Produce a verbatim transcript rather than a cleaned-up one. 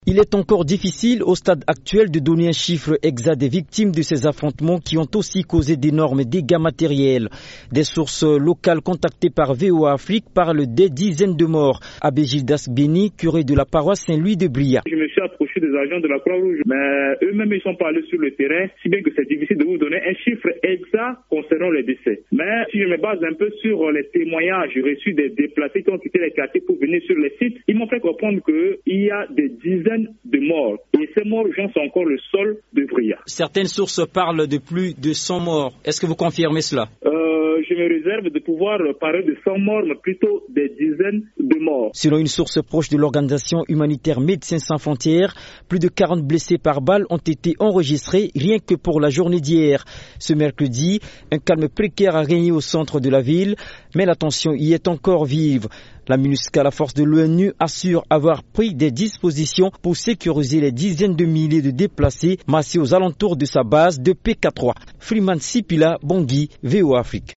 Il est encore difficile au stade actuel de donner un chiffre exact des victimes de ces affrontements qui ont aussi causé d'énormes dégâts matériels. Des sources locales contactées par V O A Afrique parlent des dizaines de morts. Abbé Gildas Béni, curé de la paroisse Saint-Louis de Bria. Je me suis approché des agents de la Croix-Rouge, mais eux-mêmes ils sont pas allés sur le terrain, si bien que c'est difficile de vous donner un chiffre exact concernant les décès. Mais si je me base un peu sur les témoignages reçus des déplacés qui ont quitté les quartiers pour venir sur les sites, ils m'ont fait comprendre qu'il y a des dizaines de morts. Et ces morts gens sont encore le sol de Bria. Certaines sources parlent de plus de cent morts. Est-ce que vous confirmez cela? euh, Je me réserve de pouvoir parler de cent morts, mais plutôt des dizaines de morts. Selon une source proche de l'organisation humanitaire Médecins sans frontières, plus de quarante blessés par balle ont été enregistrés rien que pour la journée d'hier. Ce mercredi, un calme précaire a régné au centre de la ville, mais la tension y est encore vive. La MINUSCA, la force de l'ONU, assure avoir pris des dispositions pour sécuriser les dizaines de milliers de déplacés massés aux alentours de sa base de P K trois. Freeman Sipila, Bangui, V O A Afrique.